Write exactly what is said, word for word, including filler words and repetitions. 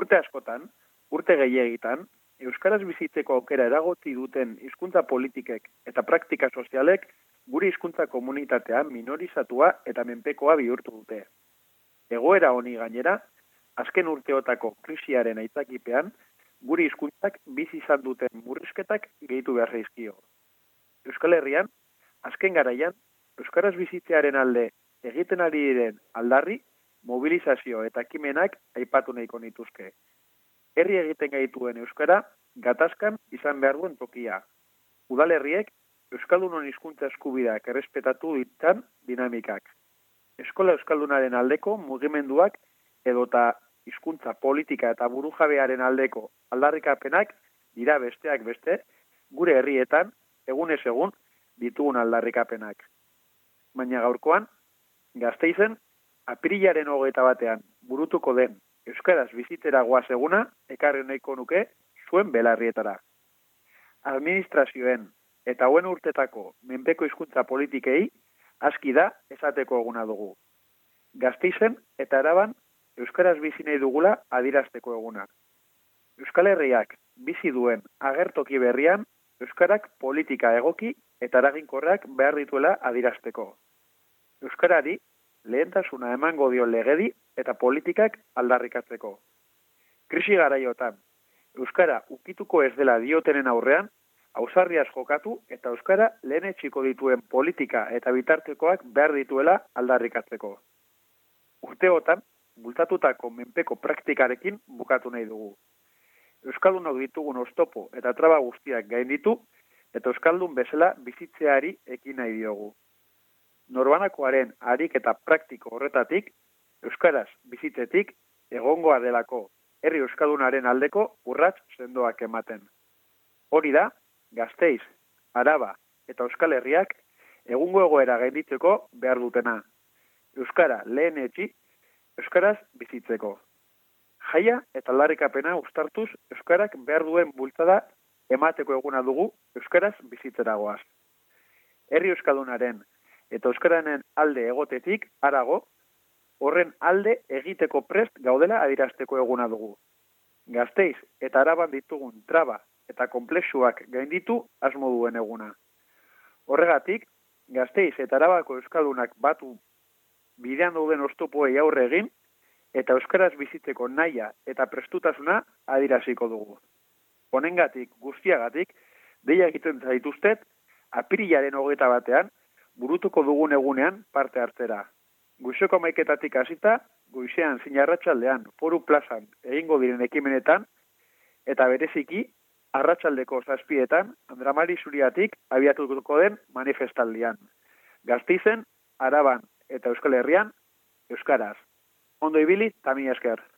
Urte askotan, urte gehiegitan, euskaraz bizitzeko aukera eragoti duten hizkuntza politikek eta praktika sozialek gure hizkuntza komunitatea minorizatua eta menpekoa bihurtu dute. Egoera honi gainera, azken urteotako krisiaren aitzakipean, gure hizkuntzak bizi izan duten murrizketak gehitu behar zaizkio. Euskal Herrian, azken garaian, euskaraz bizitzearen alde egiten ari diren aldarri, mobilizazio eta ekimenak aipatu nahiko nituzke. Herri egiten gaituen euskara, gatazkan izan behar duen tokia. Udalerriek, euskaldunon hizkuntza eskubideak errespetatu ditan dinamikak. Eskola euskaldunaren aldeko mugimenduak edota hizkuntza politika eta burujabearen aldeko aldarrikapenak dira besteak beste, gure herrietan, egunez egun, ditugun aldarrikapenak. Baina gaurkoan, Gasteizen, apirilaren hogeita batean burutuko den euskaraz bizitzera goaz eguna ekarri nahiko nuke zuen belarrietara. Administrazioen eta hauen urtetako menpeko hizkuntza politikei aski da esateko eguna dugu. Gasteizen eta Araban euskaraz bizi nahi dugula adierazteko eguna. Euskal Herriak bizi duen agertoki berrian euskarak politika egoki eta eraginkorrak behar dituela adierazteko. Euskarari lehentasuna emango dio legedi eta politikak aldarrikatzeko. Krisi garaiotan, euskara ukituko ez dela diotenen aurrean, ausarriaz jokatu eta euskara lehenetsiko dituen politika eta bitartekoak behar dituela aldarrikatzeko. Urteotan, bultatutako menpeko praktikarekin bukatu nahi dugu. Euskaldunok ditugun oztopo eta traba guztiak gainditu eta euskaldun bezala bizitzeari ekin nahi diogu. Norbanakoaren harik eta praktiko horretatik, euskaraz bizitzetik egongoa delako herri euskaldunaren aldeko urrats sendoak ematen. Hori da, Gasteiz, Araba eta Euskal Herriak egungo egoera gainditzeko behar dutena. Euskara lehen etxi, euskaraz bizitzeko. Jaia eta aldarrikapena uztartuz euskarak behar duen bultzada emateko eguna dugu euskaraz bizitzeragoaz. Herri euskaldunaren eta euskaranen alde egotetik harago, horren alde egiteko prest gaudela adierazteko eguna dugu. Gasteiz eta Araban ditugun traba eta konplexuak gainditu asmo duen eguna. Horregatik, Gasteiz eta Arabako euskaldunak batu bidean dauden oztopoei aurre egin eta euskaraz bizitzeko nahia eta prestutasuna adieraziko dugu. Honengatik, guztiagatik, deia egiten zaituztet, apirilaren hogeita batean, burutuko dugun egunean parte hartzera. Goizeko hamaiketatik hasita, goizean zein arratsaldean Foru Plazan egingo diren ekimenetan, eta bereziki, arratsaldeko zazpietan, Andramari Zuriatik abiatuko den manifestaldian. Gasteizen, Araban eta Euskal Herrian, euskaraz. Ondo ibili, eta mila esker.